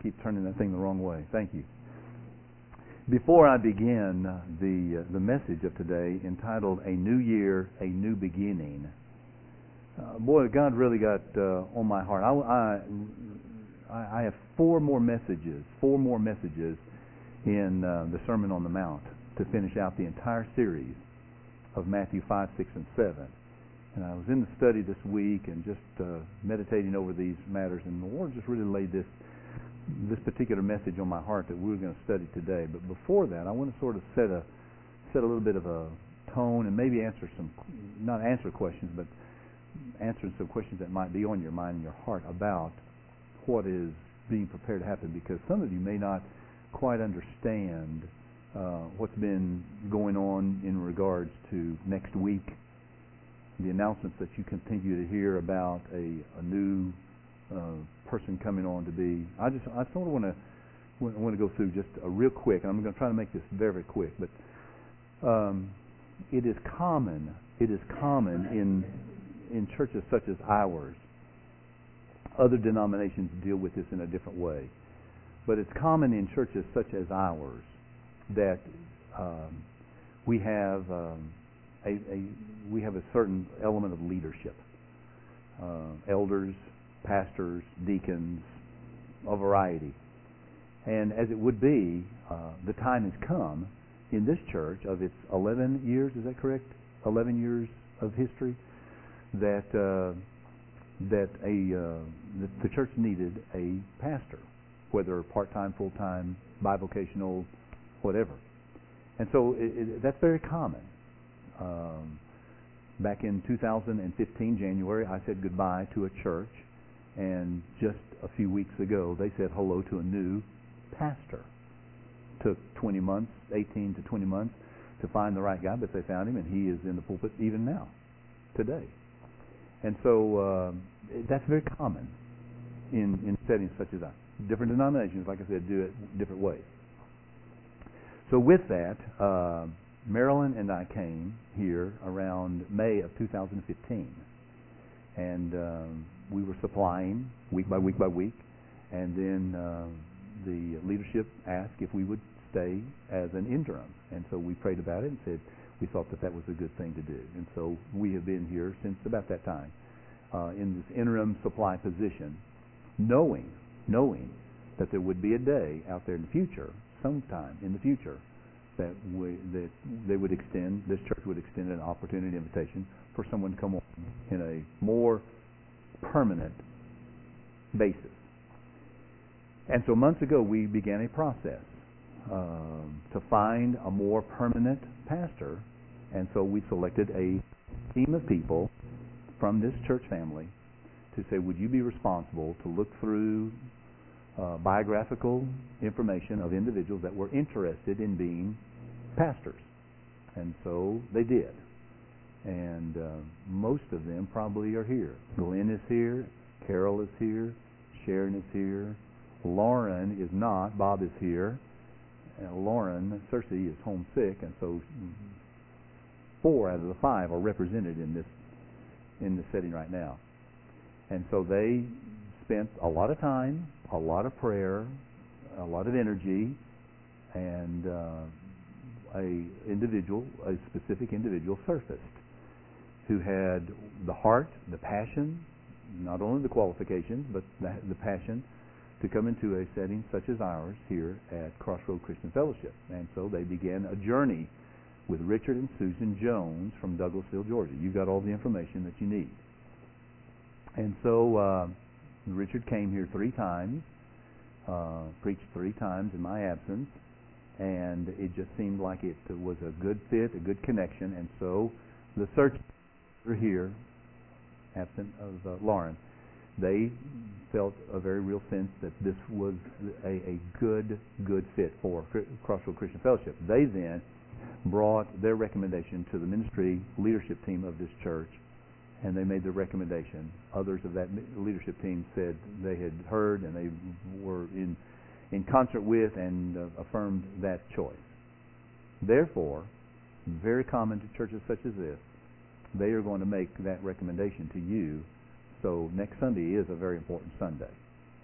keep turning that thing the wrong way. Thank you. Before I begin the message of today, entitled "A New Year, a New Beginning," boy, God really got on my heart. I have four more messages in the Sermon on the Mount to finish out the entire series of Matthew 5, 6, and 7. And I was in the study this week and just meditating over these matters, and the Lord just really laid this particular message on my heart that we were going to study today. But before that, I want to sort of set a little bit of a tone and maybe answer some questions that might be on your mind and your heart about what is being prepared to happen, because some of you may not quite understand what's been going on in regards to next week, the announcements that you continue to hear about a new person coming on to be. I sort of want to go through just a real quick. I'm going to try to make this very, very quick, but it is common in churches such as ours. Other denominations deal with this in a different way, but it's common in churches such as ours that we have a certain element of leadership, elders, pastors, deacons, a variety. And as it would be, the time has come in this church of its 11 years, is that correct? 11 years of history, that the church needed a pastor, whether part-time, full-time, bivocational, whatever. And so that's very common. Back in 2015, January, I said goodbye to a church, and just a few weeks ago, they said hello to a new pastor. Took 20 months, 18 to 20 months, to find the right guy, but they found him, and he is in the pulpit even now, today. And so that's very common in settings such as that. Different denominations, like I said, do it different ways. So with that, Marilyn and I came here around May of 2015, and we were supplying week by week by week, and then the leadership asked if we would stay as an interim, and so we prayed about it and said we thought that was a good thing to do, and so we have been here since about that time in this interim supply position, knowing that there would be a day out there in the future, sometime in the future, that this church would extend an opportunity, invitation for someone to come on in a more permanent basis. And so months ago we began a process to find a more permanent pastor, and so we selected a team of people from this church family to say, would you be responsible to look through biographical information of individuals that were interested in being pastors. And so they did. And most of them probably are here. Glenn is here. Carol is here. Sharon is here. Lauren is not. Bob is here. Lauren, Cersei, is homesick, and so 4 out of the 5 are represented in this setting right now. And so they spent a lot of time, a lot of prayer, a lot of energy, and a specific individual surfaced who had the heart, the passion, not only the qualifications, but the passion to come into a setting such as ours here at Crossroad Christian Fellowship. And so they began a journey with Richard and Susan Jones from Douglasville, Georgia. You've got all the information that you need. And so Richard came here 3 times, preached 3 times in my absence, and it just seemed like it was a good fit, a good connection. And so the search here, absent of Lauren, they felt a very real sense that this was a good fit for Crossroad Christian Fellowship. They then brought their recommendation to the ministry leadership team of this church, and they made the recommendation. Others of that leadership team said they had heard and they were in concert with and affirmed that choice. Therefore, very common to churches such as this, they are going to make that recommendation to you. So next Sunday is a very important Sunday.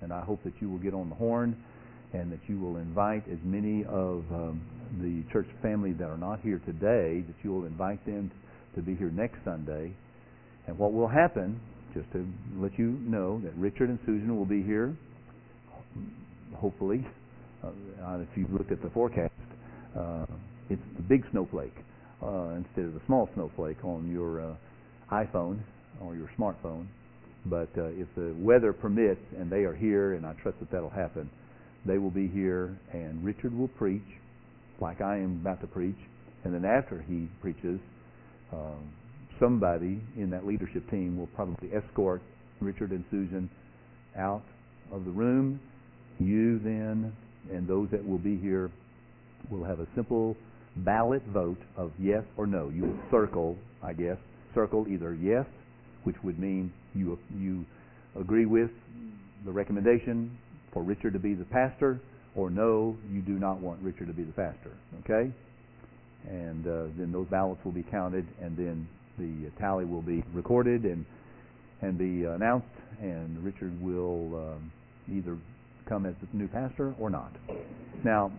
And I hope that you will get on the horn and that you will invite as many of the church family that are not here today, that you will invite them to be here next Sunday. And what will happen, just to let you know, that Richard and Susan will be here, hopefully. If you look at the forecast, it's the big snowflake instead of the small snowflake on your iPhone or your smartphone. But if the weather permits and they are here, and I trust that that'll happen, they will be here, and Richard will preach like I am about to preach. And then after he preaches, somebody in that leadership team will probably escort Richard and Susan out of the room. You then, and those that will be here, will have a simple ballot vote of yes or no. You will circle, I guess, either yes, which would mean you agree with the recommendation for Richard to be the pastor, or no, you do not want Richard to be the pastor. Okay? And then those ballots will be counted, and then the tally will be recorded and be announced, and Richard will either come as the new pastor or not. Now,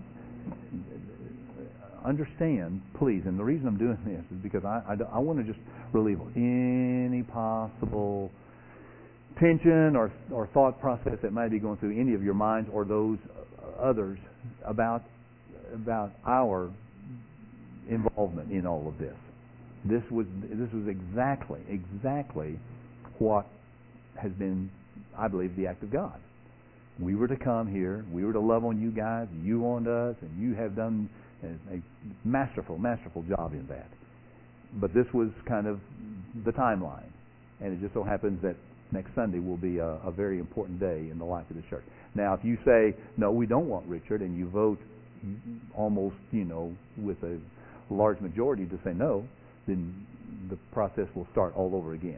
understand, please, and the reason I'm doing this is because I want to just relieve any possible tension or thought process that might be going through any of your minds or those others about our involvement in all of this. This was exactly what has been, I believe, the act of God. We were to come here, we were to love on you guys, you on us, and you have done a masterful job in that. But this was kind of the timeline, and it just so happens that next Sunday will be a very important day in the life of the church. Now, if you say, no, we don't want Richard, and you vote almost, with a large majority to say no, then the process will start all over again.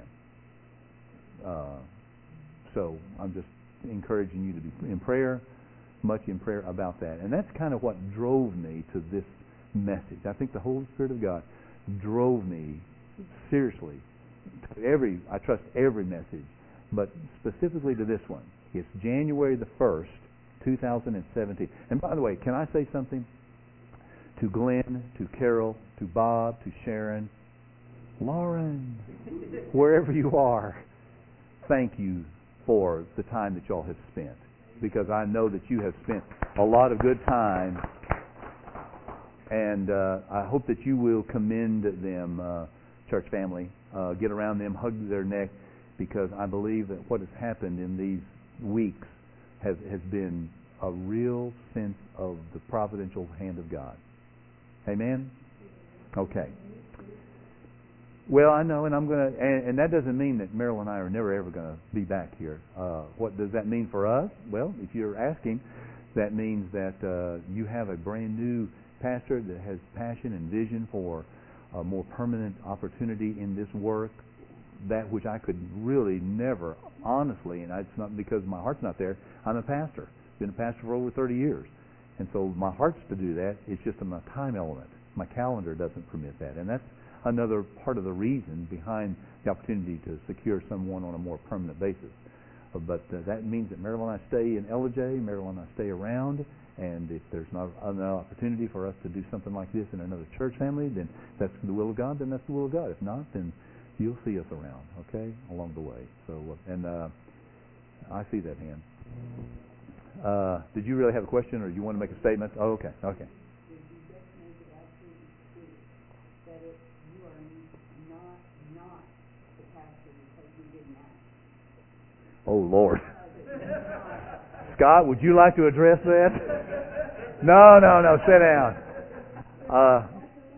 So I'm just encouraging you to be in prayer, much in prayer about that. And that's kind of what drove me to this message. I think the Holy Spirit of God drove me seriously to I trust every message, but specifically to this one. It's January the 1st, 2017. And by the way, can I say something? To Glenn, to Carol, to Bob, to Sharon, Lauren, wherever you are, thank you for the time that y'all have spent. Because I know that you have spent a lot of good time. And I hope that you will commend them, church family. Get around them, hug their neck, because I believe that what has happened in these weeks has been a real sense of the providential hand of God. Amen? Okay. Well, I know, and I'm going to, and that doesn't mean that Meryl and I are never ever going to be back here. What does that mean for us? Well, if you're asking, that means that you have a brand new pastor that has passion and vision for a more permanent opportunity in this work, that which I could really never, honestly, and it's not because my heart's not there. I'm a pastor. Been a pastor for over 30 years. And so my heart's to do that. It's just my time element. My calendar doesn't permit that. And that's another part of the reason behind the opportunity to secure someone on a more permanent basis. But that means that Meryl and I stay in LJ, Meryl and I stay around, and if there's not an opportunity for us to do something like this in another church family, then that's the will of God, then that's the will of God. If not, then you'll see us around, okay, along the way. So, and I see that hand. Did you really have a question, or do you want to make a statement? Oh, okay. Did you just make it absolutely clear that you are not the pastor because you didn't ask? Oh, Lord. Scott, would you like to address that? No, sit down.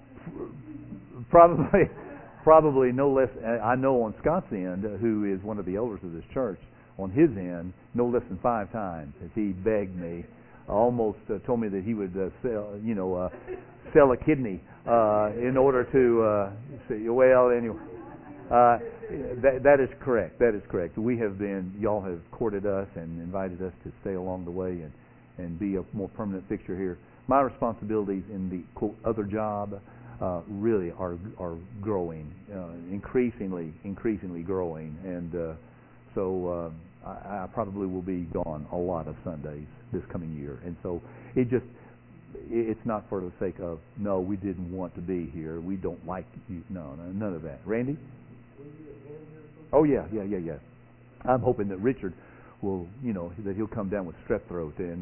Probably no less, I know on Scott's end, who is one of the elders of this church, on his end, no less than 5 times has he begged me, almost told me that he would sell a kidney in order to say, well, anyway. That is correct. That is correct. Y'all have courted us and invited us to stay along the way and be a more permanent fixture here. My responsibilities in the quote other job really are growing, increasingly growing, and So I probably will be gone a lot of Sundays this coming year. And so it's not for the sake of, no, we didn't want to be here, we don't like you. No, none of that. Randy? Oh, yeah. I'm hoping that Richard will, that he'll come down with strep throat and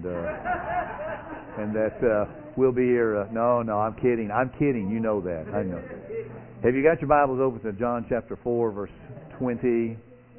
that we'll be here. No, I'm kidding. You know that. I know. Have you got your Bibles open to John chapter 4, verse 20?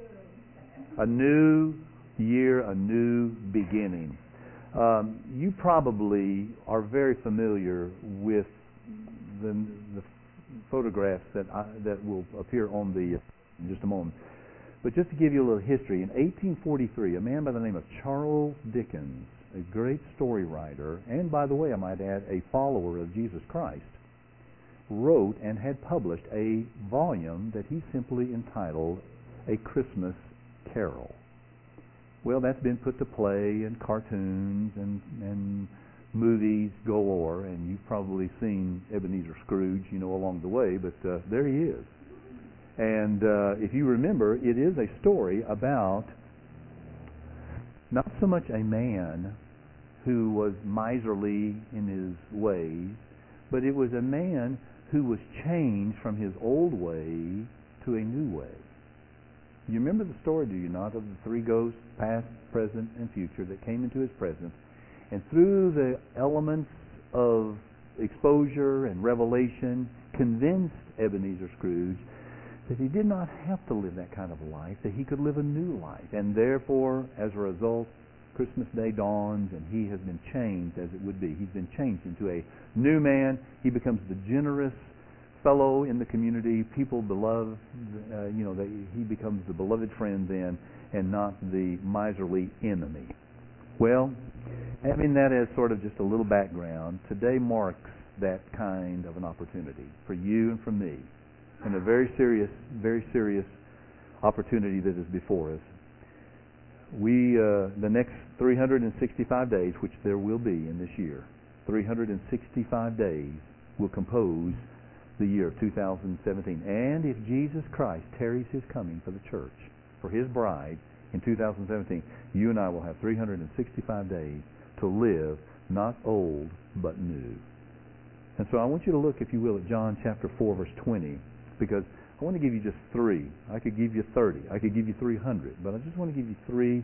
A new year, a new beginning. You probably are very familiar with the photographs that will appear on in just a moment. But just to give you a little history, in 1843, a man by the name of Charles Dickens, a great story writer, and by the way, I might add, a follower of Jesus Christ, wrote and had published a volume that he simply entitled A Christmas Carol. Well, that's been put to play in cartoons and movies galore, and you've probably seen Ebenezer Scrooge, along the way, but there he is. And if you remember, it is a story about not so much a man who was miserly in his ways, but it was a man who was changed from his old way to a new way. You remember the story, do you not, of the three ghosts, past, present, and future, that came into his presence, and through the elements of exposure and revelation, convinced Ebenezer Scrooge that he did not have to live that kind of life, that he could live a new life. And therefore, as a result, Christmas Day dawns, and he has been changed as it would be. He's been changed into a new man. He becomes the generous fellow in the community, people beloved, he becomes the beloved friend then, and not the miserly enemy. Well, having that as sort of just a little background, today marks that kind of an opportunity for you and for me, and a very serious opportunity that is before us. We, the next 365 days, which there will be in this year, 365 days will compose the year of 2017. And if Jesus Christ tarries His coming for the church, for His bride in 2017, you and I will have 365 days to live not old but new. And so I want you to look, if you will, at John chapter 4, verse 20, because I want to give you just three. I could give you 30. I could give you 300. But I just want to give you three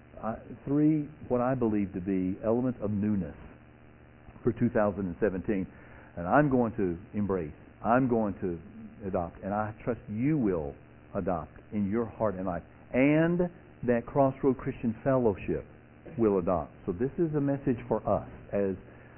what I believe to be elements of newness for 2017. And I'm going to embrace. I'm going to adopt. And I trust you will adopt in your heart and life. And that Crossroad Christian Fellowship will adopt. So this is a message for us as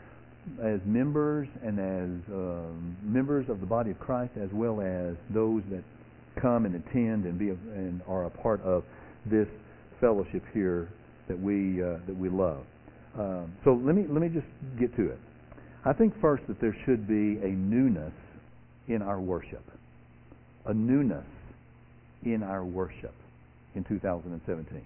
members and as members of the body of Christ, as well as those that come and attend and are a part of this fellowship here that we love. So let me just get to it. I think first that there should be a newness in our worship, a newness in our worship in 2017.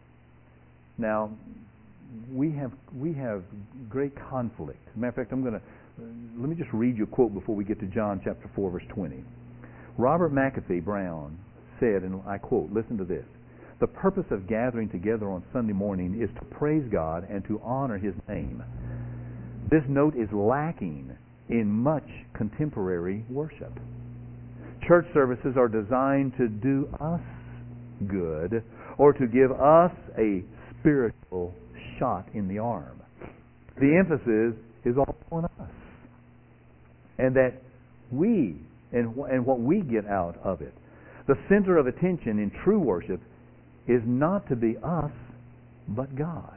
Now, we have great conflict. As a matter of fact, let me just read you a quote before we get to John chapter 4, verse 20. Robert McAfee Brown said, and I quote, listen to this: "The purpose of gathering together on Sunday morning is to praise God and to honor His name. This note is lacking in much contemporary worship. Church services are designed to do us good or to give us a spiritual shot in the arm. The emphasis is all on us. And that we, and what we get out of it. The center of attention in true worship is not to be us, but God.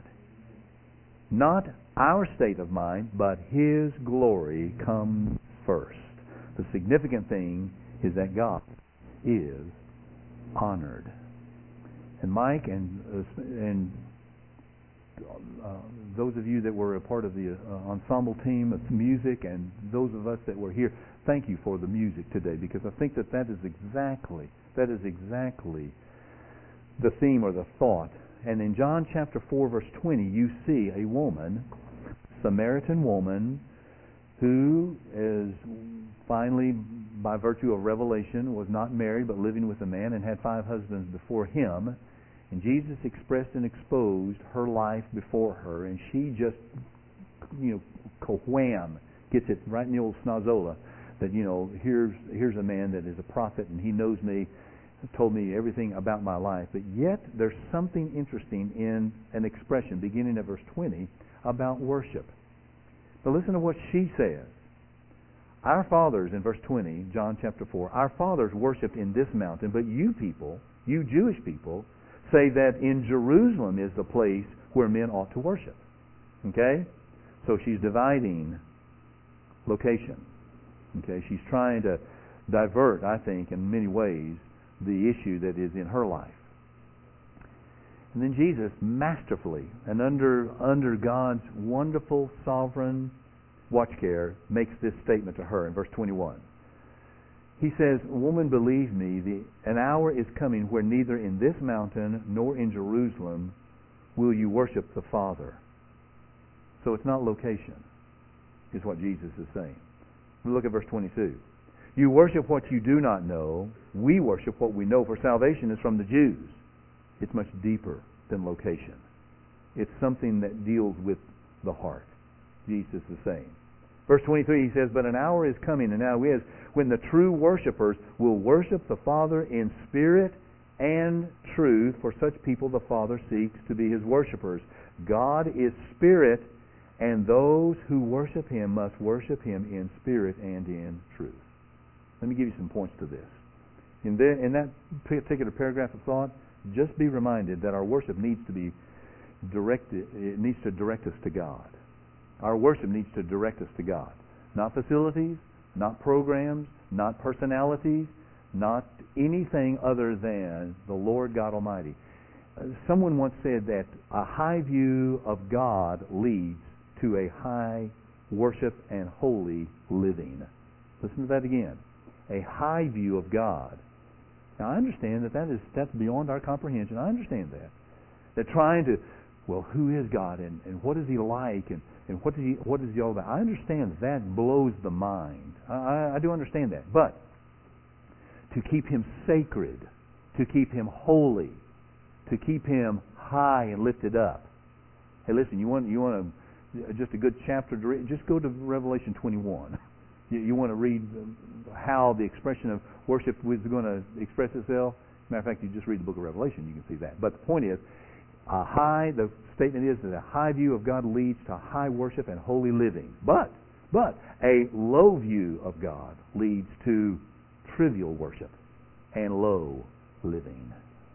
Not our state of mind, but His glory comes first. The significant thing is that God is honored." And Mike and those of you that were a part of the ensemble team of music, and those of us that were here, thank you for the music today, because I think that is exactly the theme or the thought. And in John chapter 4, verse 20, you see a woman, Samaritan woman, who is finally, by virtue of revelation, was not married but living with a man and had 5 husbands before him. And Jesus expressed and exposed her life before her, and she just, wham, gets it right in the old snozola that, here's a man that is a prophet and he knows me, told me everything about my life. But yet there's something interesting in an expression beginning at verse 20 about worship. But listen to what she says. Our fathers, in verse 20, John chapter 4, our fathers worshipped in this mountain, but you people, you Jewish people, say that in Jerusalem is the place where men ought to worship. Okay? So she's dividing location. Okay? She's trying to divert, I think, in many ways, the issue that is in her life. And then Jesus masterfully and under God's wonderful sovereign watch care makes this statement to her in verse 21. He says, "Woman, believe me, an hour is coming where neither in this mountain nor in Jerusalem will you worship the Father." So it's not location, is what Jesus is saying. Look at verse 22. "You worship what you do not know. We worship what we know, for salvation is from the Jews." It's much deeper than location. It's something that deals with the heart, Jesus is saying. Verse 23, he says, "But an hour is coming, and now is, when the true worshipers will worship the Father in spirit and truth. For such people the Father seeks to be His worshipers. God is spirit, and those who worship Him must worship Him in spirit and in truth." Let me give you some points to this. In that particular paragraph of thought, just be reminded that our worship needs to be directed. It needs to direct us to God. Our worship needs to direct us to God. Not facilities, not programs, not personalities, not anything other than the Lord God Almighty. Someone once said that a high view of God leads to a high worship and holy living. Listen to that again. A high view of God. Now I understand that's beyond our comprehension. I understand that. That trying to, well, who is God and what is He like and what is He all about? I understand that blows the mind. I do understand that. But to keep Him sacred, to keep Him holy, to keep Him high and lifted up. Hey, listen, you want just a good chapter to read? Just go to Revelation 21. You want to read how the expression of worship is going to express itself? Matter of fact, you just read the book of Revelation, you can see that. But the point is, the statement is that a high view of God leads to high worship and holy living. But a low view of God leads to trivial worship and low living.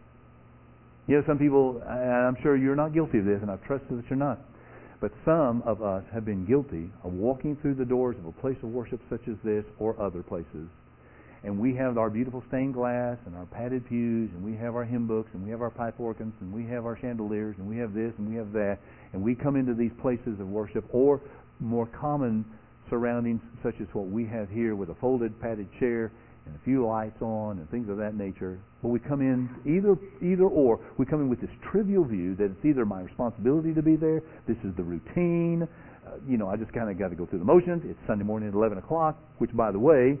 You know, some people, and I'm sure you're not guilty of this, and I trust that you're not, but some of us have been guilty of walking through the doors of a place of worship such as this or other places, and we have our beautiful stained glass and our padded pews, and we have our hymn books, and we have our pipe organs, and we have our chandeliers, and we have this, and we have that, and we come into these places of worship, or more common surroundings such as what we have here with a folded padded chair and a few lights on and things of that nature. But we come in either or. We come in with this trivial view that it's either my responsibility to be there, this is the routine, I just kind of got to go through the motions. It's Sunday morning at 11 o'clock, which, by the way,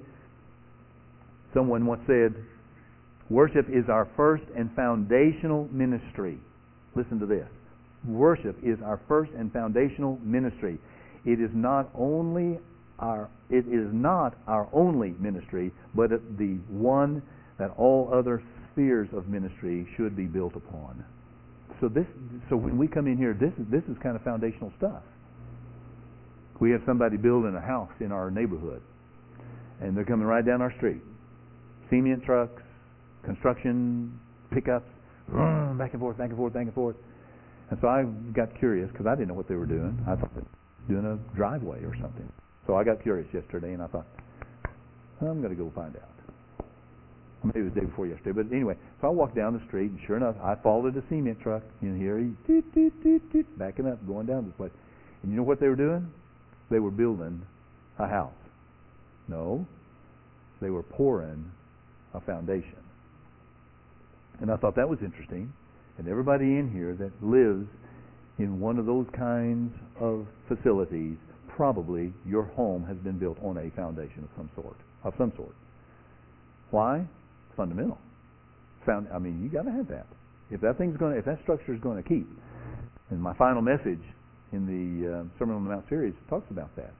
someone once said, worship is our first and foundational ministry. Listen to this. Worship is our first and foundational ministry. It is not our only ministry, but the one that all other spheres of ministry should be built upon. So when we come in here, this is kind of foundational stuff. We have somebody building a house in our neighborhood, and they're coming right down our street. Cement trucks, construction pickups, back and forth, back and forth, back and forth. And so I got curious because I didn't know what they were doing. I thought they were doing a driveway or something. So I got curious yesterday, and I thought, I'm going to go find out. Maybe it was the day before yesterday, but anyway. So I walked down the street, and sure enough, I followed a cement truck. And here he's toot, toot, toot, toot, backing up, going down this place. And you know what they were doing? They were building a house. No, they were pouring a foundation. And I thought that was interesting. And everybody in here that lives in one of those kinds of facilities, probably your home has been built on a foundation of some sort. Why? Fundamental. You got to have that. if that structure is going to keep. And my final message in the Sermon on the Mount series talks about that.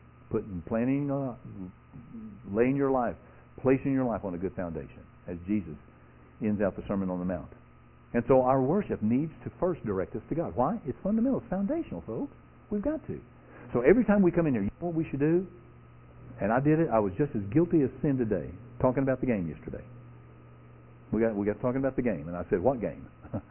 Laying your life, placing your life on a good foundation, as Jesus ends out the Sermon on the Mount. And so our worship needs to first direct us to God. Why? It's fundamental. It's foundational, folks. We've got to. So every time we come in here, you know what we should do? And I did it. I was just as guilty as sin today, talking about the game yesterday. We got talking about the game, and I said, "What game?"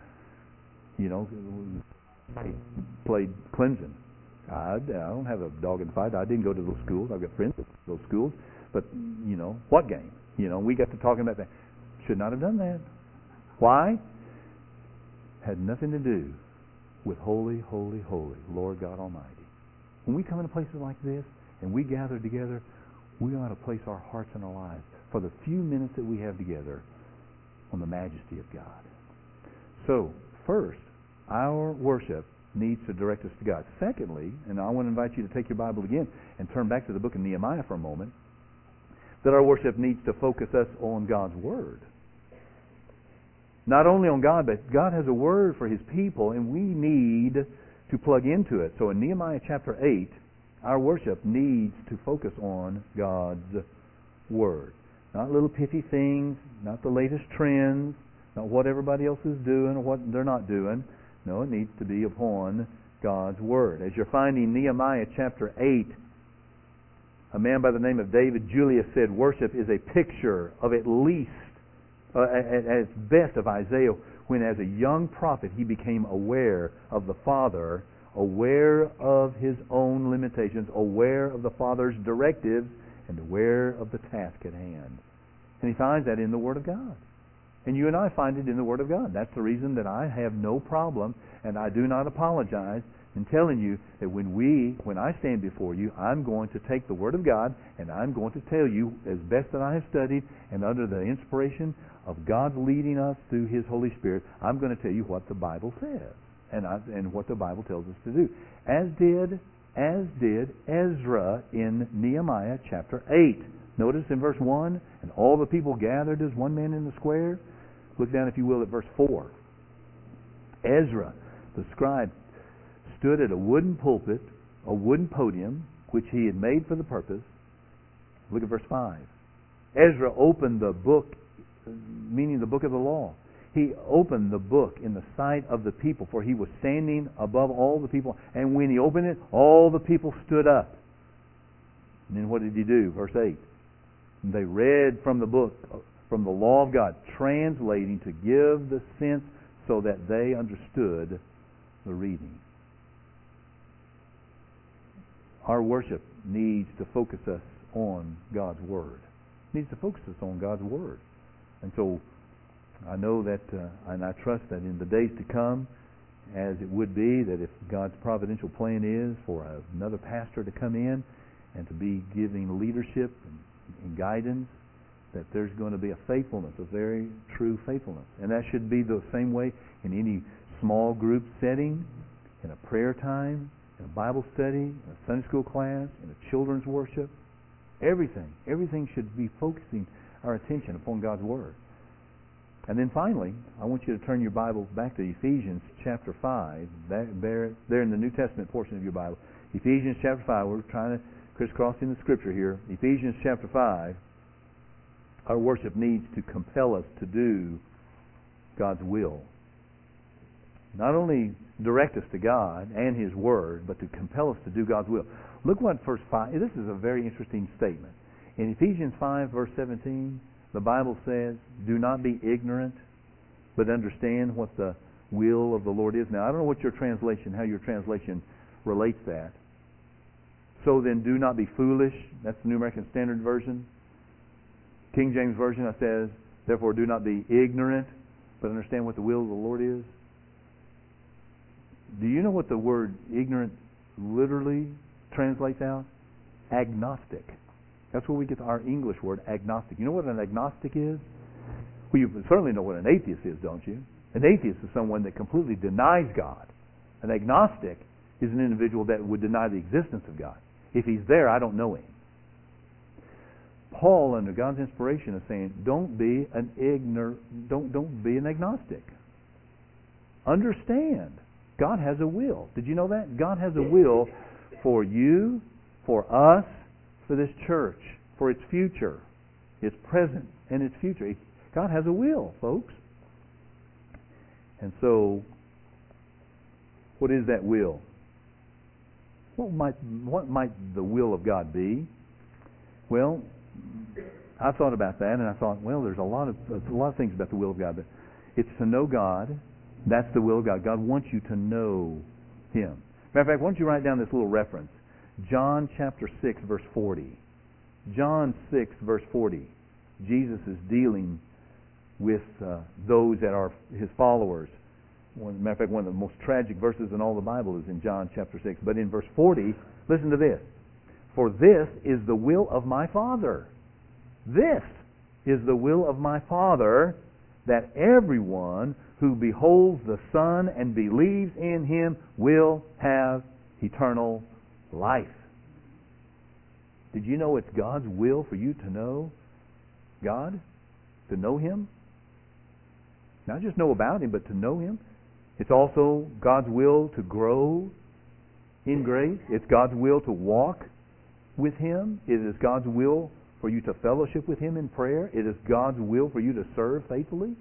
Played Clemson. I don't have a dog in the fight. I didn't go to those schools. I've got friends at those schools. But, what game? We got to talking about that. Should not have done that. Why? Had nothing to do with holy, holy, holy, Lord God Almighty. When we come into places like this and we gather together, we ought to place our hearts and our lives for the few minutes that we have together on the majesty of God. So, first, our worship needs to direct us to God. Secondly, and I want to invite you to take your Bible again and turn back to the book of Nehemiah for a moment, that our worship needs to focus us on God's Word. Not only on God, but God has a Word for His people, and we need to plug into it. So in Nehemiah chapter 8, our worship needs to focus on God's Word. Not little pithy things, not the latest trends, not what everybody else is doing or what they're not doing. No, it needs to be upon God's Word. As you're finding Nehemiah chapter 8, a man by the name of David Julius said, worship is a picture of at least, at its best, of Isaiah, when as a young prophet he became aware of the Father, aware of his own limitations, aware of the Father's directives, and aware of the task at hand. And he finds that in the Word of God. And you and I find it in the Word of God. That's the reason that I have no problem, and I do not apologize in telling you that when I stand before you, I'm going to take the Word of God and I'm going to tell you, as best that I have studied and under the inspiration of God leading us through His Holy Spirit, I'm going to tell you what the Bible says and what the Bible tells us to do. As did Ezra in Nehemiah chapter 8. Notice in verse 1, and all the people gathered as one man in the square. Look down, if you will, at verse 4. Ezra, the scribe, stood at a wooden pulpit, a wooden podium, which he had made for the purpose. Look at verse 5. Ezra opened the book, meaning the book of the law. He opened the book in the sight of the people, for he was standing above all the people. And when he opened it, all the people stood up. And then what did he do? Verse 8. They read from the book, from the law of God, translating to give the sense so that they understood the reading. Our worship needs to focus us on God's Word. It needs to focus us on God's Word. And so I know that, and I trust that in the days to come, as it would be, that if God's providential plan is for another pastor to come in and to be giving leadership and guidance, that there's going to be a faithfulness, a very true faithfulness. And that should be the same way in any small group setting, in a prayer time, in a Bible study, in a Sunday school class, in a children's worship. Everything should be focusing our attention upon God's Word. And then finally, I want you to turn your Bible back to Ephesians chapter 5. There in the New Testament portion of your Bible. Ephesians chapter 5. We're trying to crisscrossing the Scripture here. Ephesians chapter 5. Our worship needs to compel us to do God's will. Not only direct us to God and His Word, but to compel us to do God's will. Look what verse 5, this is a very interesting statement. In Ephesians 5 verse 17, the Bible says, do not be ignorant, but understand what the will of the Lord is. Now, I don't know how your translation relates that. So then do not be foolish. That's the New American Standard Version. King James Version says, therefore do not be ignorant, but understand what the will of the Lord is. Do you know what the word ignorant literally translates out? Agnostic. That's where we get our English word agnostic. You know what an agnostic is? Well, you certainly know what an atheist is, don't you? An atheist is someone that completely denies God. An agnostic is an individual that would deny the existence of God. If He's there, I don't know Him. Paul, under God's inspiration, is saying, don't be an agnostic. understand, God has a will. Did you know that? God has a will for you, for us, for this church, for its future, its present and its future. God has a will, folks. And so, what is that will? What might the will of God be? Well, I thought about that, and I thought, well, there's a lot of things about the will of God, but it's to know God. That's the will of God. God wants you to know Him. Matter of fact, why don't you write down this little reference? John chapter 6, verse 40. John 6, verse 40. Jesus is dealing with those that are His followers. Matter of fact, one of the most tragic verses in all the Bible is in John chapter 6. But in verse 40, listen to this. For this is the will of my Father. This is the will of my Father, that everyone who beholds the Son and believes in Him will have eternal life. Did you know it's God's will for you to know God? To know Him? Not just know about Him, but to know Him. It's also God's will to grow in grace. It's God's will to walk with Him. It is God's will for you to fellowship with Him in prayer. It is God's will for you to serve faithfully.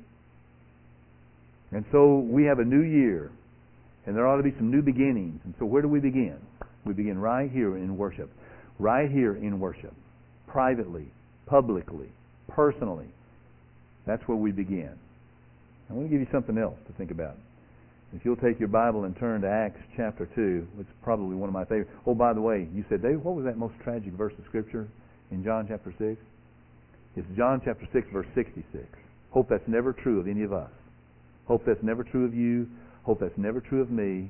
And so we have a new year, and there ought to be some new beginnings. And so where do we begin? We begin right here in worship. Right here in worship. Privately, publicly, personally. That's where we begin. I want to give you something else to think about. If you'll take your Bible and turn to Acts chapter 2, which is probably one of my favorites. Oh, by the way, you said, Dave, what was that most tragic verse of Scripture in John chapter 6? It's John chapter 6, verse 66. Hope that's never true of any of us. Hope that's never true of you. Hope that's never true of me.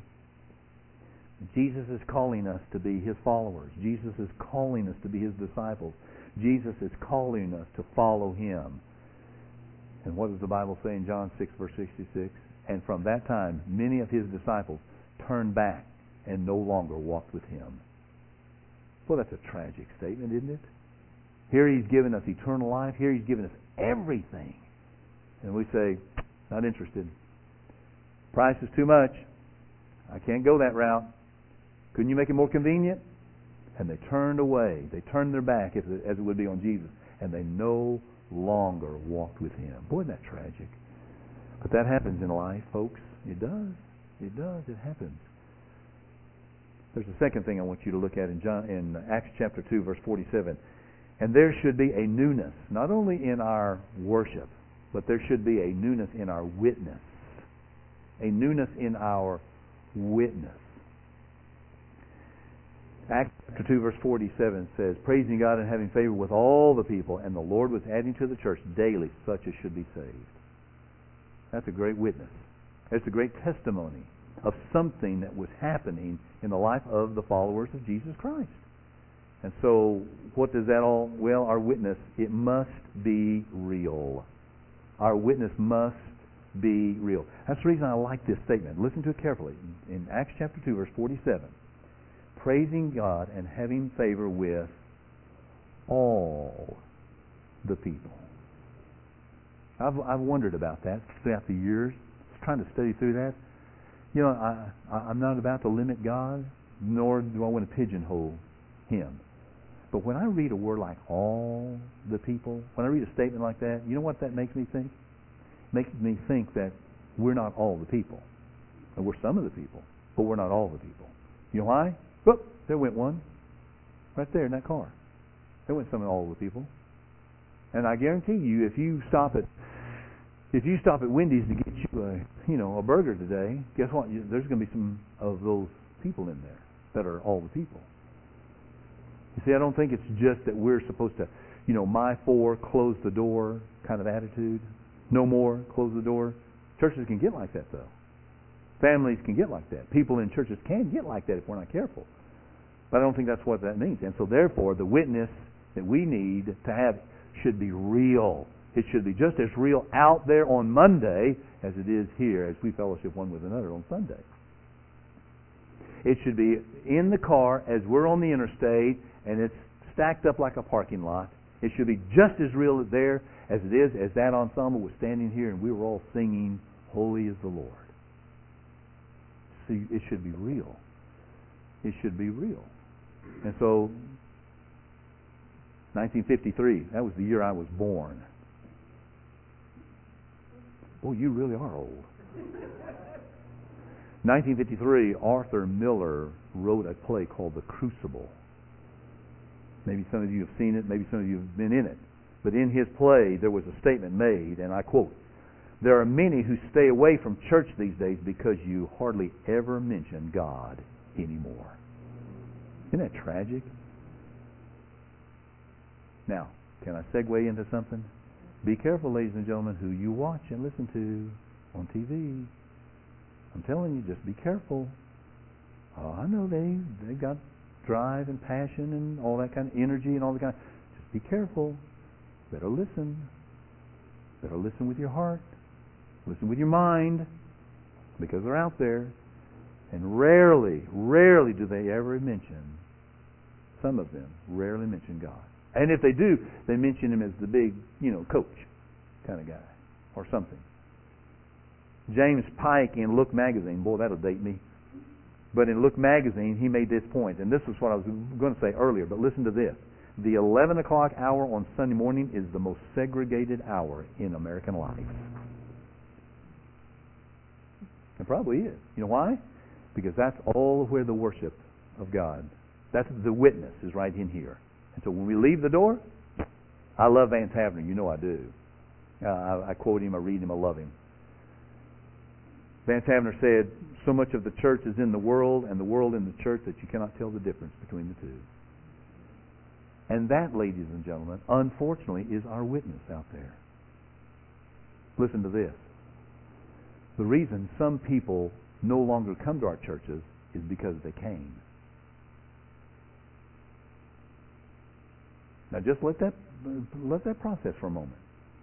Jesus is calling us to be His followers. Jesus is calling us to be His disciples. Jesus is calling us to follow Him. And what does the Bible say in John 6, verse 66? And from that time, many of His disciples turned back and no longer walked with Him. Well, that's a tragic statement, isn't it? Here He's given us eternal life. Here He's given us everything. And we say, not interested. Price is too much. I can't go that route. Couldn't you make it more convenient? And they turned away. They turned their back, as it would be on Jesus. And they no longer walked with Him. Boy, isn't that tragic. But that happens in life, folks. It does. It does. It happens. There's a second thing I want you to look at in Acts chapter 2, verse 47. And there should be a newness, not only in our worship, but there should be a newness in our witness. A newness in our witness. Acts chapter 2, verse 47 says, praising God and having favor with all the people, and the Lord was adding to the church daily such as should be saved. That's a great witness. It's a great testimony of something that was happening in the life of the followers of Jesus Christ. And so, what does that all... Well, our witness, it must be real. Our witness must be real. That's the reason I like this statement. Listen to it carefully. In Acts chapter 2, verse 47, praising God and having favor with all the people. I've wondered about that throughout the years, trying to study through that. You know, I'm not about to limit God, nor do I want to pigeonhole Him. But when I read a word like all the people, when I read a statement like that, you know what that makes me think? It makes me think that we're not all the people. And we're some of the people, but we're not all the people. You know why? Whoop, there went one. Right there in that car. There went some of all the people. And I guarantee you, if you stop at Wendy's to get you a burger today, guess what? There's going to be some of those people in there that are all the people. You see, I don't think it's just that we're supposed to, my four, close the door kind of attitude. No more, close the door. Churches can get like that, though. Families can get like that. People in churches can get like that if we're not careful. But I don't think that's what that means. And so therefore, the witness that we need to have should be real. It should be just as real out there on Monday as it is here as we fellowship one with another on Sunday. It should be in the car as we're on the interstate and it's stacked up like a parking lot. It should be just as real there as it is as that ensemble was standing here and we were all singing, Holy is the Lord. it should be real. It should be real. And so, 1953, that was the year I was born. Oh, you really are old. 1953, Arthur Miller wrote a play called The Crucible. Maybe some of you have seen it, maybe some of you have been in it. But in his play, there was a statement made, and I quote, "There are many who stay away from church these days because you hardly ever mention God anymore." Isn't that tragic? Now, can I segue into something? Be careful, ladies and gentlemen, who you watch and listen to on TV. I'm telling you, just be careful. Oh, I know they've got drive and passion and all that kind of energy and all that kind of... Just be careful. Better listen. Better listen with your heart. Listen with your mind, because they're out there. And rarely do they ever mention, some of them rarely mention God. And if they do, they mention him as the big, coach kind of guy or something. James Pike in Look magazine, boy, that'll date me. But in Look magazine, he made this point, and this is what I was going to say earlier, but listen to this. The 11 o'clock hour on Sunday morning is the most segregated hour in American life. It probably is. You know why? Because that's all where the worship of God, that's the witness is right in here. And so when we leave the door, I love Vance Havner. You know I do. I quote him, I read him, I love him. Vance Havner said, "So much of the church is in the world and the world in the church that you cannot tell the difference between the two." And that, ladies and gentlemen, unfortunately is our witness out there. Listen to this. The reason some people no longer come to our churches is because they came. Now just let that process for a moment.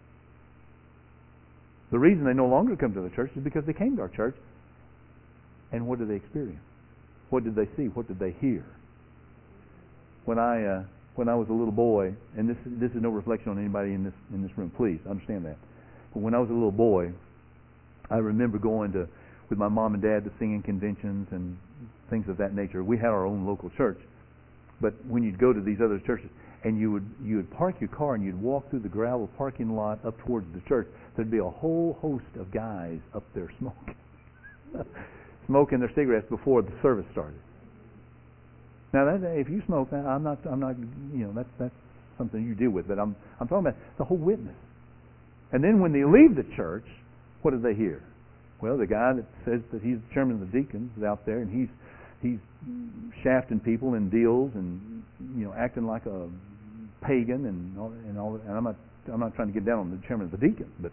The reason they no longer come to the church is because they came to our church, and what did they experience? What did they see? What did they hear? When I was a little boy, and this is no reflection on anybody in this room, please understand that. But when I was a little boy, I remember going with my mom and dad to singing conventions and things of that nature. We had our own local church, but when you'd go to these other churches, and you would park your car and you'd walk through the gravel parking lot up towards the church, there'd be a whole host of guys up there smoking their cigarettes before the service started. Now, if you smoke, I'm not, that's something you deal with. But I'm talking about the whole witness. And then when they leave the church, what do they hear? Well, the guy that says that he's the chairman of the deacons is out there, and he's shafting people in deals and acting like a pagan and all. And I'm not trying to get down on the chairman of the deacons, but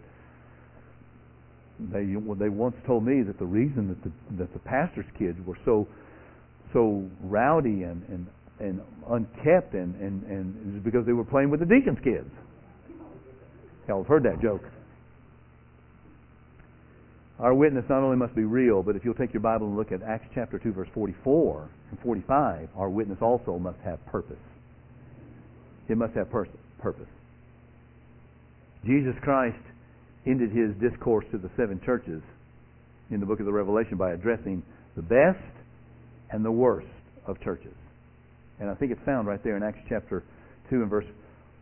they once told me that the reason that the pastor's kids were so rowdy and unkept and it was because they were playing with the deacon's kids. Y'all have heard that joke. Our witness not only must be real, but if you'll take your Bible and look at Acts chapter 2, verse 44 and 45, our witness also must have purpose. It must have purpose. Jesus Christ ended his discourse to the 7 churches in the book of the Revelation by addressing the best and the worst of churches. And I think it's found right there in Acts chapter 2 and verse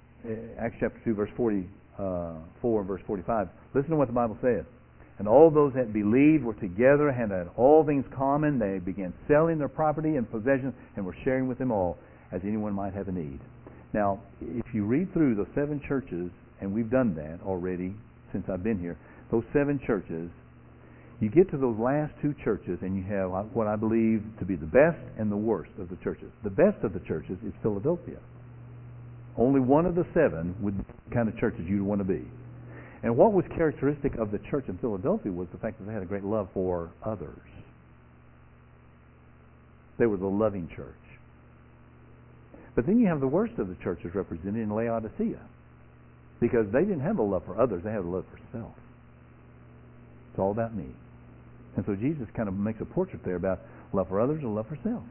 44 and verse 45. Listen to what the Bible says. And all those that believed were together, had all things common. They began selling their property and possessions and were sharing with them all, as anyone might have a need. Now, if you read through the 7 churches, and we've done that already since I've been here, those 7 churches, you get to those last 2 churches, and you have what I believe to be the best and the worst of the churches. The best of the churches is Philadelphia. Only one of the 7 would be the kind of churches you'd want to be. And what was characteristic of the church in Philadelphia was the fact that they had a great love for others. They were the loving church. But then you have the worst of the churches represented in Laodicea, because they didn't have a love for others, they had a love for self. It's all about me. And so Jesus kind of makes a portrait there about love for others and love for self.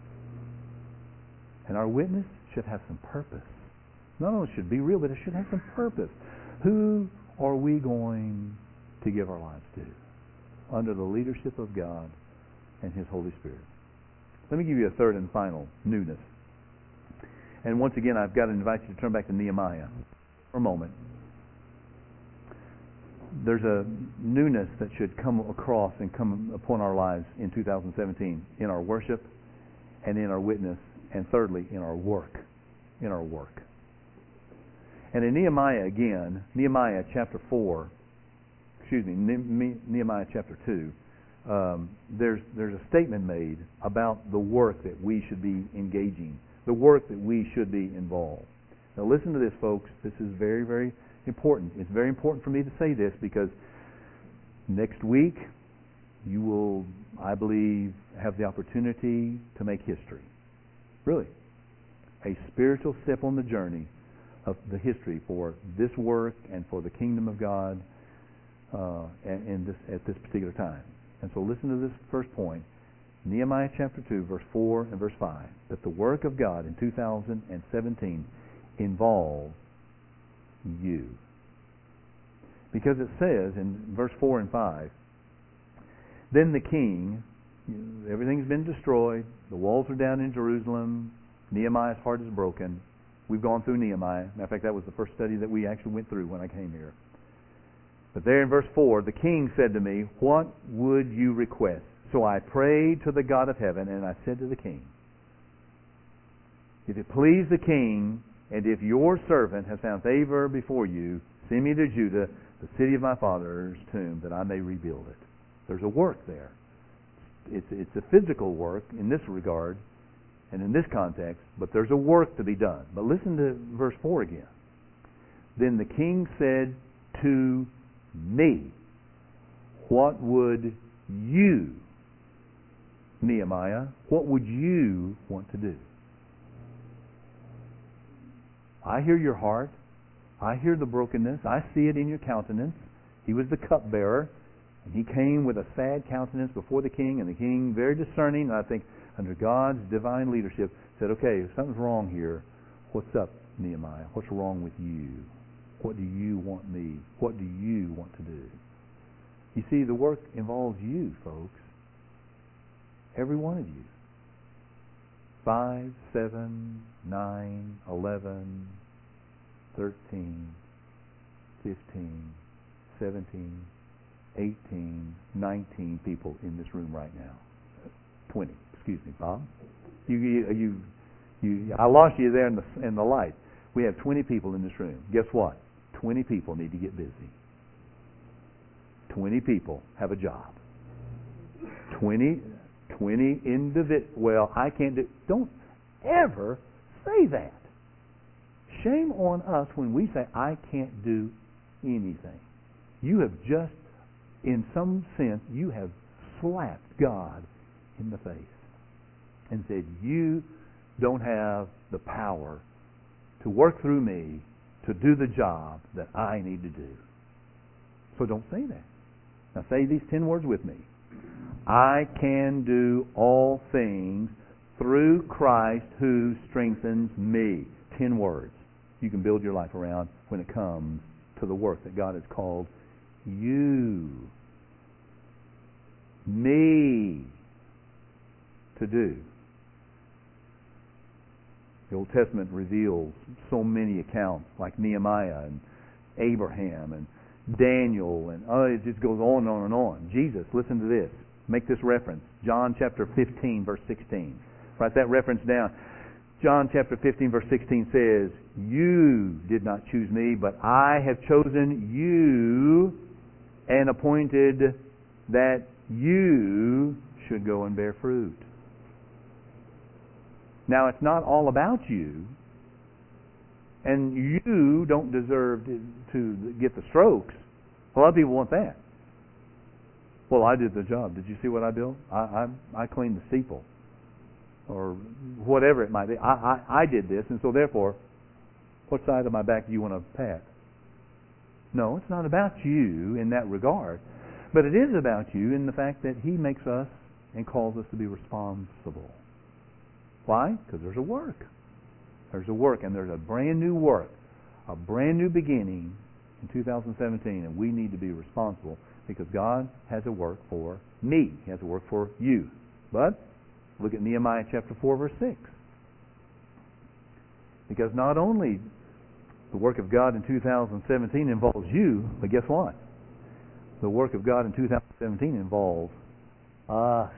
And our witness should have some purpose. Not only should it be real, but it should have some purpose. Who are we going to give our lives to? Under the leadership of God and His Holy Spirit. Let me give you a third and final newness. And once again, I've got to invite you to turn back to Nehemiah for a moment. There's a newness that should come across and come upon our lives in 2017 in our worship and in our witness, and thirdly, in our work. In our work. And in Nehemiah again, Nehemiah chapter 2, there's a statement made about the work that we should be engaging, the work that we should be involved. Now listen to this, folks. This is very, very important. It's very important for me to say this because next week you will, I believe, have the opportunity to make history. Really. A spiritual step on the journey of the history for this work and for the kingdom of God at this particular time. And so listen to this first point. Nehemiah chapter 2, verse 4 and verse 5. That the work of God in 2017 involves you. Because it says in verse 4 and 5, then the king, everything's been destroyed, the walls are down in Jerusalem, Nehemiah's heart is broken. We've gone through Nehemiah. Matter of fact, that was the first study that we actually went through when I came here. But there in verse 4, the king said to me, what would you request? So I prayed to the God of heaven, and I said to the king, if it please the king, and if your servant has found favor before you, send me to Judah, the city of my father's tomb, that I may rebuild it. There's a work there. It's a physical work in this regard and in this context, but there's a work to be done. But listen to verse 4 again. Then the king said to me, what would you, Nehemiah, what would you want to do? I hear your heart. I hear the brokenness. I see it in your countenance. He was the cupbearer, and he came with a sad countenance before the king, and the king, very discerning, and I think under God's divine leadership, said, okay, if something's wrong here, what's up, Nehemiah? What's wrong with you? What do you want me? What do you want to do? You see, the work involves you, folks. Every one of you. 5, 7, 9, 11, 13, 15, 17, 18, 19 people in this room right now. 20. Excuse me, Bob. I lost you there in the light. We have 20 people in this room. Guess what? 20 people need to get busy. 20 people have a job. 20 well, I can't do. Don't ever say that. Shame on us when we say, I can't do anything. You have just, in some sense, you have slapped God in the face and said, you don't have the power to work through me to do the job that I need to do. So don't say that. Now say these 10 words with me. I can do all things through Christ who strengthens me. 10 words you can build your life around when it comes to the work that God has called you, me, to do. The Old Testament reveals so many accounts like Nehemiah and Abraham and Daniel, and it just goes on and on and on. Jesus, listen to this. Make this reference. John chapter 15, verse 16. Write that reference down. John chapter 15, verse 16 says, you did not choose me, but I have chosen you and appointed that you should go and bear fruit. Now, it's not all about you, and you don't deserve to get the strokes. A lot of people want that. Well, I did the job. Did you see what I built? I cleaned the steeple, or whatever it might be. I did this, and so therefore, what side of my back do you want to pat? No, it's not about you in that regard, but it is about you in the fact that He makes us and calls us to be responsible. Why? Because there's a work. There's a work, and there's a brand new work, a brand new beginning in 2017, and we need to be responsible because God has a work for me. He has a work for you. But look at Nehemiah chapter 4, verse 6. Because not only the work of God in 2017 involves you, but guess what? The work of God in 2017 involves us.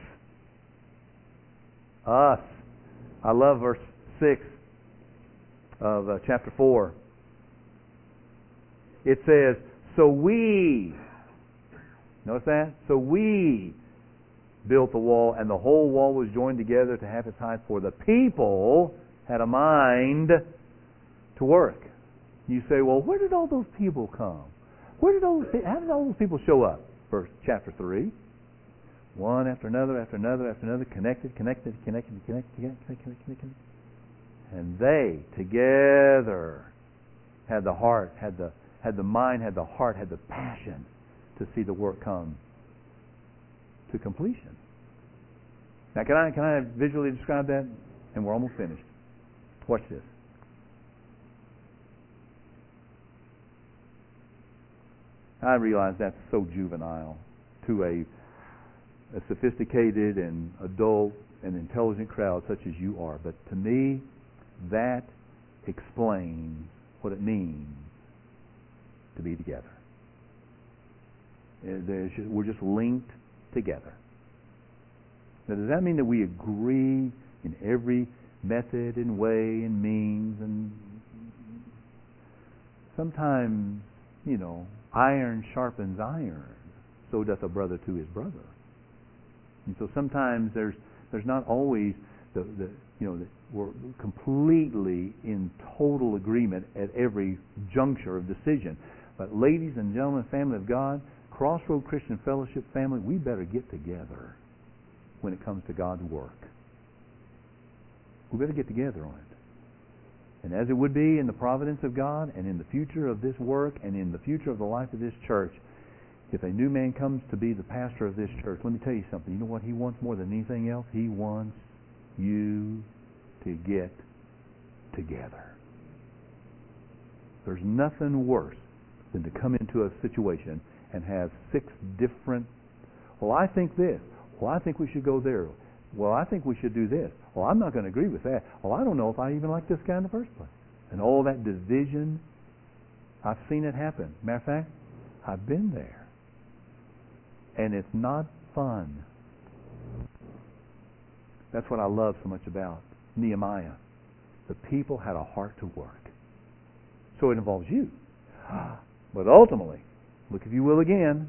Us. I love verse 6 of chapter 4. It says, so we, notice that? So we built the wall, and the whole wall was joined together to half its height, for the people had a mind to work. You say, well, where did all those people come? How did all those people show up? Chapter 3. One after another, connected. And they together had the heart, had the mind, had the heart, had the passion to see the work come to completion. Now, can I visually describe that? And we're almost finished. Watch this. I realize that's so juvenile to a sophisticated and adult and intelligent crowd such as you are. But to me, that explains what it means to be together. We're just linked together. Now, does that mean that we agree in every method and way and means? And sometimes, iron sharpens iron, so doth a brother to his brother. And so sometimes there's not always we're completely in total agreement at every juncture of decision. But ladies and gentlemen, family of God, Crossroad Christian Fellowship family, we better get together when it comes to God's work. We better get together on it. And as it would be in the providence of God and in the future of this work and in the future of the life of this church, if a new man comes to be the pastor of this church, let me tell you something. You know what he wants more than anything else? He wants you to get together. There's nothing worse than to come into a situation and have 6 different, well, I think this. Well, I think we should go there. Well, I think we should do this. Well, I'm not going to agree with that. Well, I don't know if I even like this guy in the first place. And all that division, I've seen it happen. Matter of fact, I've been there. And it's not fun. That's what I love so much about Nehemiah. The people had a heart to work. So it involves you. But ultimately, look if you will again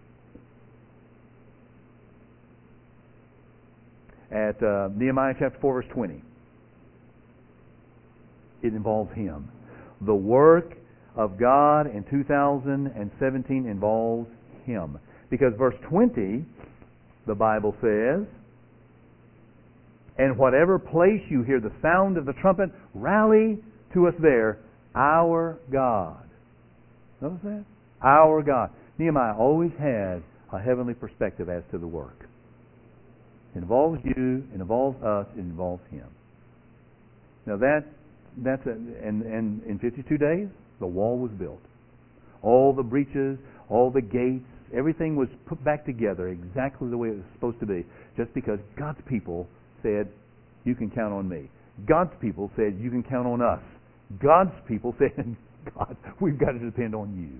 at Nehemiah chapter 4 verse 20. It involves him. The work of God in 2017 involves him. Because verse 20, the Bible says, and whatever place you hear the sound of the trumpet, rally to us there, our God. Notice that? Our God. Nehemiah always had a heavenly perspective as to the work. It involves you, it involves us, it involves him. Now and in 52 days, the wall was built. All the breaches, all the gates, everything was put back together exactly the way it was supposed to be, just because God's people said, you can count on me. God's people said, you can count on us. God's people said, God, we've got to depend on you.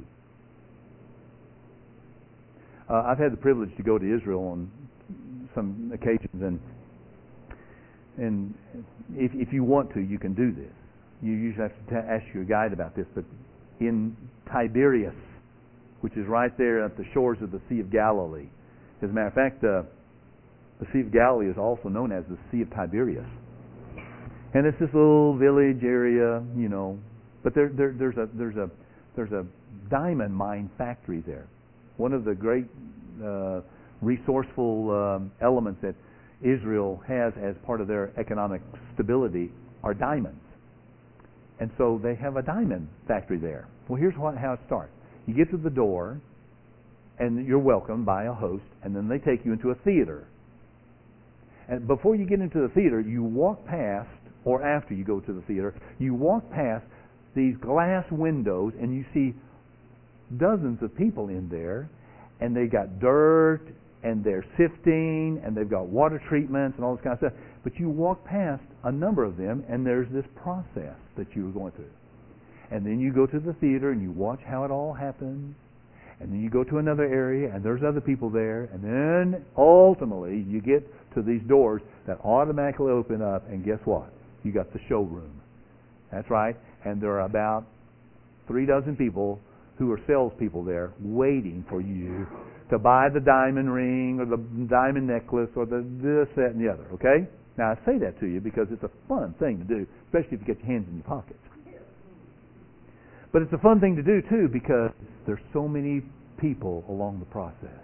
I've had the privilege to go to Israel on some occasions, and if you want to, you can do this. You usually have to ask your guide about this, but in Tiberias, which is right there at the shores of the Sea of Galilee. As a matter of fact, the Sea of Galilee is also known as the Sea of Tiberias. And it's this little village area, but there's a diamond mine factory there. One of the great resourceful elements that Israel has as part of their economic stability are diamonds. And so they have a diamond factory there. Well, here's how it starts. You get to the door, and you're welcomed by a host, and then they take you into a theater. And before you get into the theater, you walk past, or after you go to the theater, you walk past these glass windows, and you see dozens of people in there, and they got dirt and they're sifting, and they've got water treatments and all this kind of stuff. But you walk past a number of them, and there's this process that you're going through. And then you go to the theater, and you watch how it all happens. And then you go to another area, and there's other people there. And then, ultimately, you get to these doors that automatically open up, and guess what? You got the showroom. That's right. And there are about 36 people who are salespeople there waiting for you to buy the diamond ring or the diamond necklace or the this, that, and the other. Okay? Now, I say that to you because it's a fun thing to do, especially if you get your hands in your pockets. But it's a fun thing to do, too, because there's so many people along the process.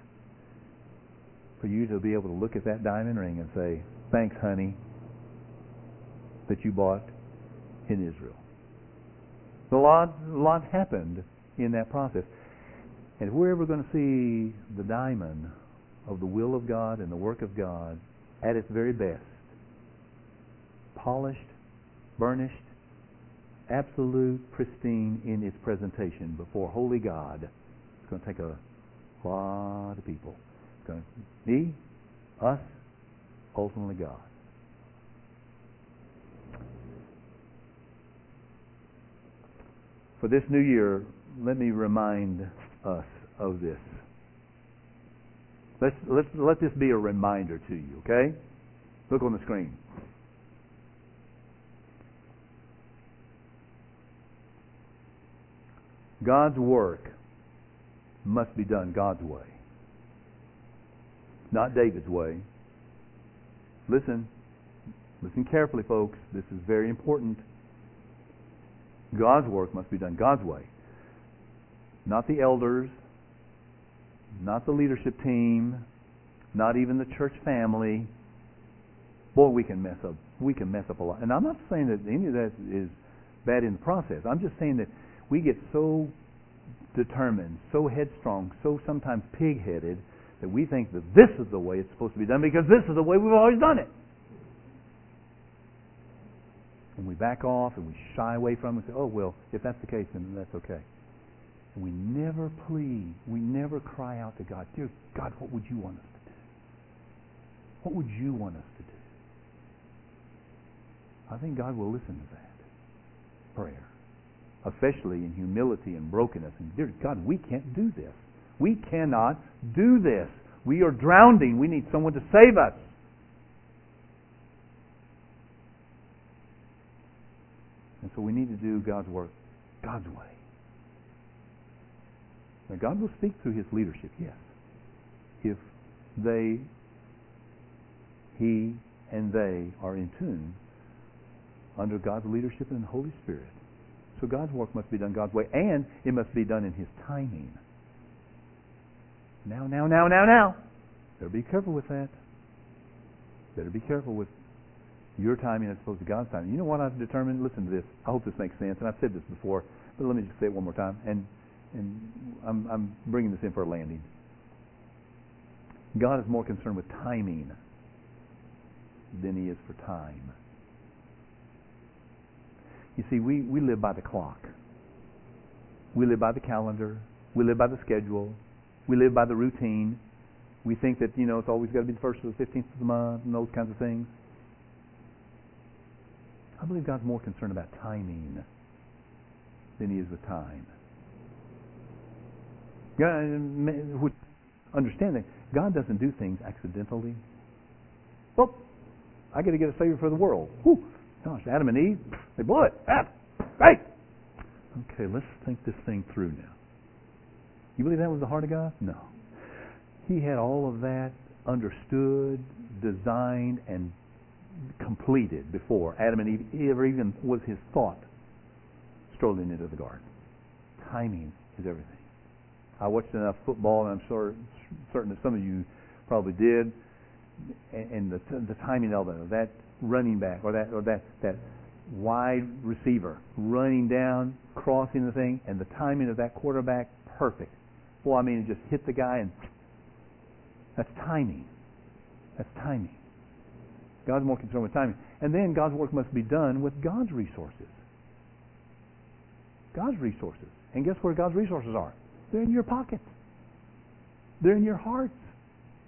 For you to be able to look at that diamond ring and say, thanks, honey, that you bought in Israel. A lot happened in that process. And if we're ever going to see the diamond of the will of God and the work of God at its very best, polished, burnished, absolute, pristine in its presentation before holy God, it's going to take a lot of people. It's going to me, us, ultimately God. For this new year, let me remind us of this. Let this be a reminder to you, okay? Look on the screen. God's work must be done God's way, not David's way. Listen carefully, folks. This is very important. God's work must be done God's way. Not the elders, not the leadership team, not even the church family. Boy, we can mess up. We can mess up a lot. And I'm not saying that any of that is bad in the process. I'm just saying that we get so determined, so headstrong, so sometimes pig-headed that we think that this is the way it's supposed to be done because this is the way we've always done it. And we back off and we shy away from it and say, oh, well, if that's the case, then that's okay. And we never plead. We never cry out to God, dear God, what would you want us to do? What would you want us to do? I think God will listen to that prayer, especially in humility and brokenness. And dear God, we can't do this. We cannot do this. We are drowning. We need someone to save us. And so we need to do God's work God's way. Now, God will speak through His leadership, yes. If He and they are in tune under God's leadership and the Holy Spirit. So God's work must be done God's way, and it must be done in His timing. Now. Better be careful with that. Better be careful with your timing as opposed to God's timing. You know what I've determined? Listen to this. I hope this makes sense, and I've said this before, but let me just say it one more time, and I'm bringing this in for a landing. God is more concerned with timing than He is for time. You see, we live by the clock. We live by the calendar. We live by the schedule. We live by the routine. We think that, it's always got to be the 1st or the 15th of the month and those kinds of things. I believe God's more concerned about timing than He is with time. God, understand that God doesn't do things accidentally. Well, I got to get a Savior for the world. Whew. Gosh, Adam and Eve, they blew it. Right. Okay, let's think this thing through now. You believe that was the heart of God? No. He had all of that understood, designed, and completed before Adam and Eve ever even was His thought strolling into the garden. Timing is everything. I watched enough football, and I'm certain that some of you probably did, and the timing element of that running back or that wide receiver running down, crossing the thing, and the timing of that quarterback, perfect. Well, I mean, it just hit the guy, and that's timing. That's timing. God's more concerned with timing. And then God's work must be done with God's resources. God's resources. And guess where God's resources are? They're in your pockets. They're in your hearts.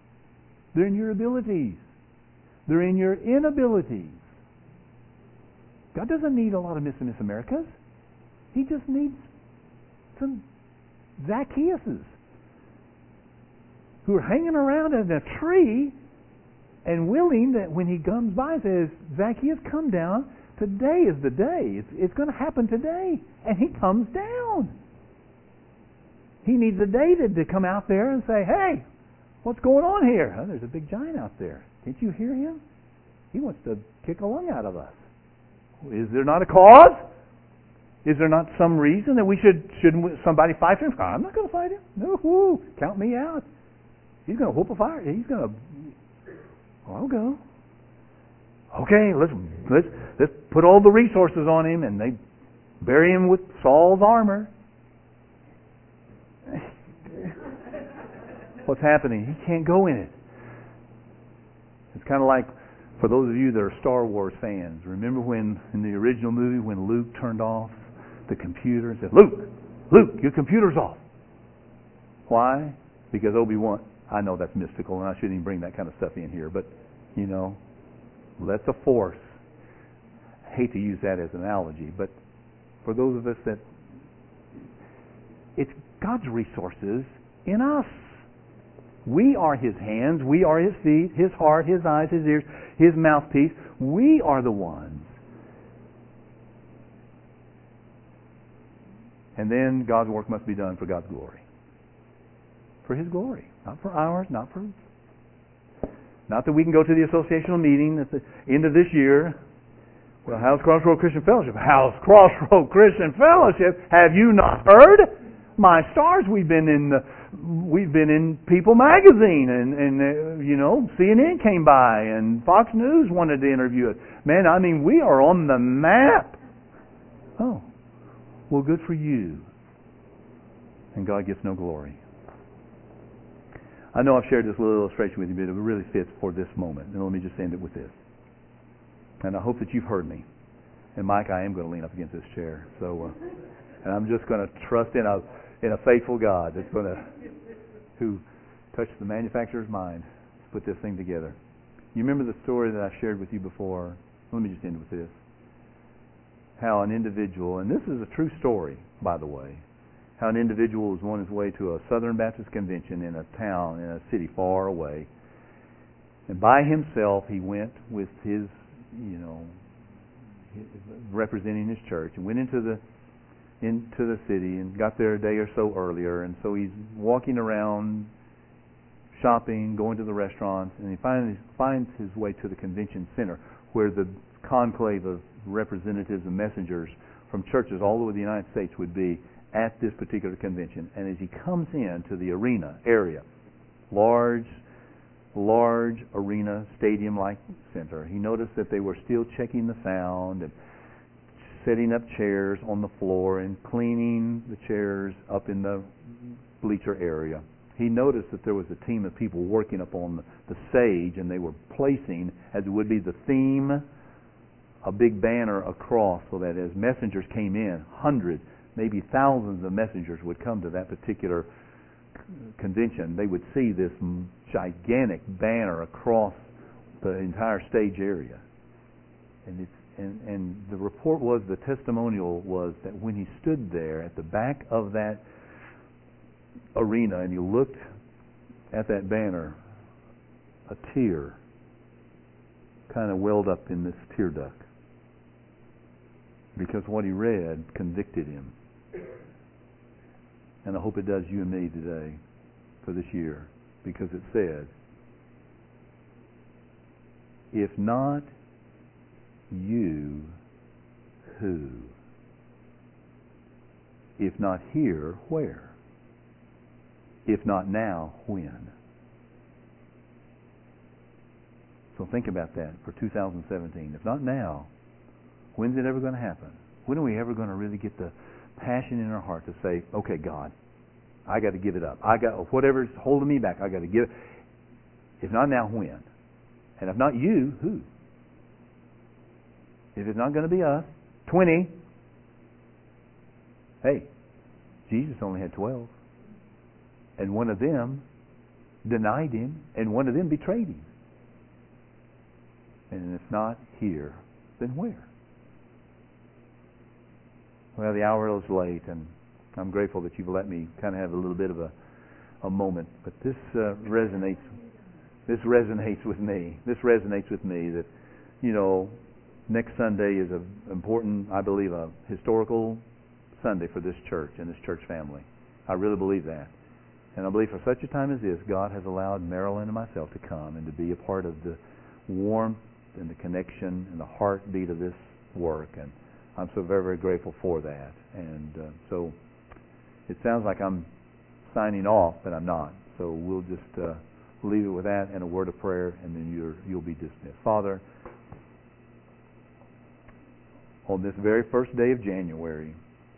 They're in your abilities. They're in your inabilities. God doesn't need a lot of Miss and Miss Americas. He just needs some Zacchaeuses who are hanging around in a tree and willing that when he comes by and says, Zacchaeus, come down. Today is the day. It's going to happen today. And he comes down. He needs a David to come out there and say, hey, what's going on here? Oh, there's a big giant out there. Can't you hear him? He wants to kick a lung out of us. Is there not a cause? Is there not some reason that we shouldn't somebody fight him? I'm not going to fight him. No, count me out. He's going to whoop a fire. He's going to. I'll go. Okay, let's put all the resources on him, and they bury him with Saul's armor. What's happening? He can't go in it. It's kind of like, for those of you that are Star Wars fans, remember when in the original movie when Luke turned off the computer and said, Luke, your computer's off. Why? Because Obi-Wan, I know that's mystical and I shouldn't even bring that kind of stuff in here, but, that's a force. I hate to use that as an analogy, but for those of us that, it's God's resources in us. We are His hands, we are His feet, His heart, His eyes, His ears, His mouthpiece. We are the ones. And then God's work must be done for God's glory. For His glory. Not for ours, not that we can go to the associational meeting at the end of this year. Well, how's Crossroad Christian Fellowship? How's Crossroad Christian Fellowship? Have you not heard? My stars, we've been in People magazine, and CNN came by, and Fox News wanted to interview us. Man, we are on the map. Oh, well, good for you. And God gets no glory. I know I've shared this little illustration with you, but it really fits for this moment. And let me just end it with this. And I hope that you've heard me. And Mike, I am going to lean up against this chair. So, and I'm just going to trust in a faithful God that's going to, who touched the manufacturer's mind to put this thing together. You remember the story that I shared with you before? Let me just end with this. How an individual, and this is a true story, by the way, how an individual was on his way to a Southern Baptist convention in a town, in a city far away. And by himself, he went with his, representing his church, and went into the city and got there a day or so earlier. And so he's walking around, shopping, going to the restaurants, and he finds his way to the convention center, where the conclave of representatives and messengers from churches all over the United States would be at this particular convention. And as he comes into the arena area, large arena, stadium-like center, he noticed that they were still checking the sound and setting up chairs on the floor and cleaning the chairs up in the bleacher area. He noticed that there was a team of people working up on the stage, and they were placing, as it would be the theme, a big banner across, so that as messengers came in, hundreds, maybe thousands of messengers would come to that particular convention. They would see this gigantic banner across the entire stage area. And the report was, the testimonial was, that when he stood there at the back of that arena and he looked at that banner, a tear kind of welled up in this tear duct, because what he read convicted him. And I hope it does you and me today for this year, because it said, if not you, who? If not here, where? If not now, when? So think about that for 2017. If not now, when's it ever going to happen? When are we ever going to really get the passion in our heart to say, okay, God, I got to give it up. I got whatever's holding me back, I got to give it. If not now, when? And if not you, who? If it's not going to be us, 20. Hey, Jesus only had 12. And one of them denied Him, and one of them betrayed Him. And if not here, then where? Well, the hour is late, and I'm grateful that you've let me kind of have a little bit of a moment. But this resonates. This resonates with me. This resonates with me that, next Sunday is an important, I believe, a historical Sunday for this church and this church family. I really believe that. And I believe for such a time as this, God has allowed Marilyn and myself to come and to be a part of the warmth and the connection and the heartbeat of this work. And I'm so very, very grateful for that. And so it sounds like I'm signing off, but I'm not. So we'll just leave it with that and a word of prayer, and then you'll be dismissed. Father, on this very first day of January,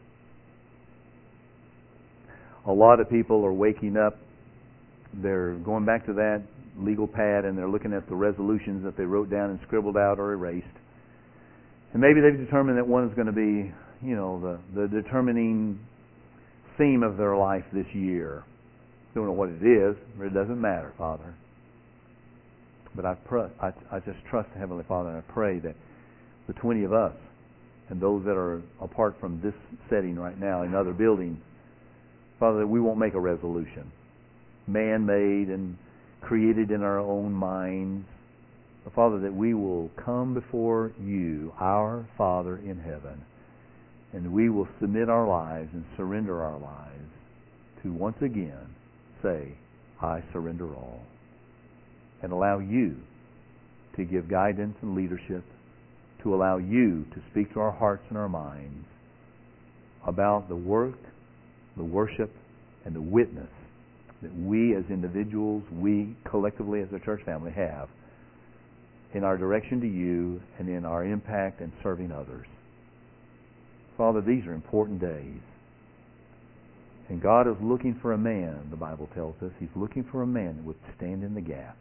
a lot of people are waking up. They're going back to that legal pad and they're looking at the resolutions that they wrote down and scribbled out or erased. And maybe they've determined that one is going to be, the determining theme of their life this year. Don't know what it is, but it doesn't matter, Father. But I just trust the Heavenly Father, and I pray that the 20 of us and those that are apart from this setting right now in other buildings, Father, that we won't make a resolution, man-made and created in our own minds. But Father, that we will come before you, our Father in heaven, and we will submit our lives and surrender our lives to once again say, I surrender all, and allow you to give guidance and leadership, to allow you to speak to our hearts and our minds about the work, the worship, and the witness that we as individuals, we collectively as a church family have in our direction to you and in our impact and serving others. Father, these are important days. And God is looking for a man, the Bible tells us. He's looking for a man that would stand in the gap.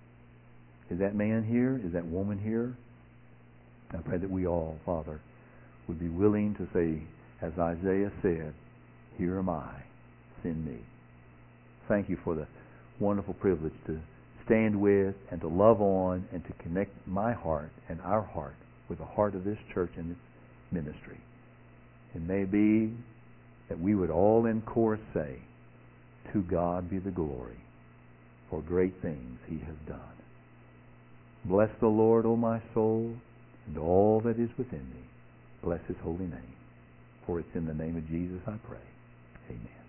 Is that man here? Is that woman here? I pray that we all, Father, would be willing to say, as Isaiah said, here am I, send me. Thank you for the wonderful privilege to stand with and to love on and to connect my heart and our heart with the heart of this church and its ministry. It may be that we would all in chorus say, to God be the glory for great things He has done. Bless the Lord, O my soul, and all that is within me. Bless His holy name. For it's in the name of Jesus I pray. Amen.